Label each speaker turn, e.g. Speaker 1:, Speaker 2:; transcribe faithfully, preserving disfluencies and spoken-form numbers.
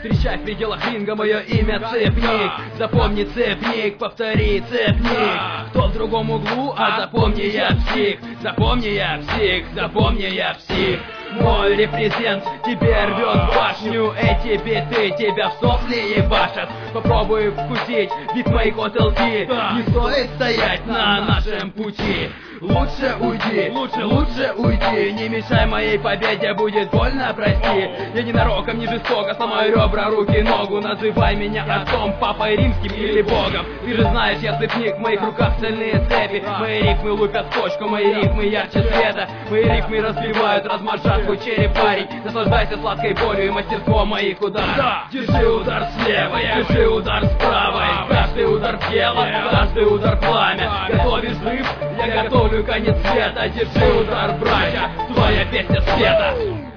Speaker 1: Встречай в пределах ринга мое имя Цепник. Запомни, Цепник, повтори, Цепник. Кто в другом углу, а запомни, я псих. Запомни, я псих, запомни, я псих. Мой репрезент тебе рвет башню. Эти биты тебя в сопли ебашат. Попробуй вкусить вид моих отелки. Не стоит стоять на нашем пути. Лучше уйди, лучше, лучше уйди. Не мешай моей победе, будет больно, прости. Я ненароком, не жестоко сломаю ребра, руки, ногу. Называй меня отцом, папой римским или богом. Ты же знаешь, я цепник, в моих руках цельные цепи. Мои рифмы лупят в точку, мои рифмы ярче света. Мои рифмы разбивают, размажат твой череп, парень. Наслаждайся сладкой болью и мастерством моих ударов. Да. Держи удар слева, держи удар справа. И каждый удар в тело, каждый удар пламя. Готовишь взрыв, я готовлю конец света. Держи удар, братья, твоя песня света.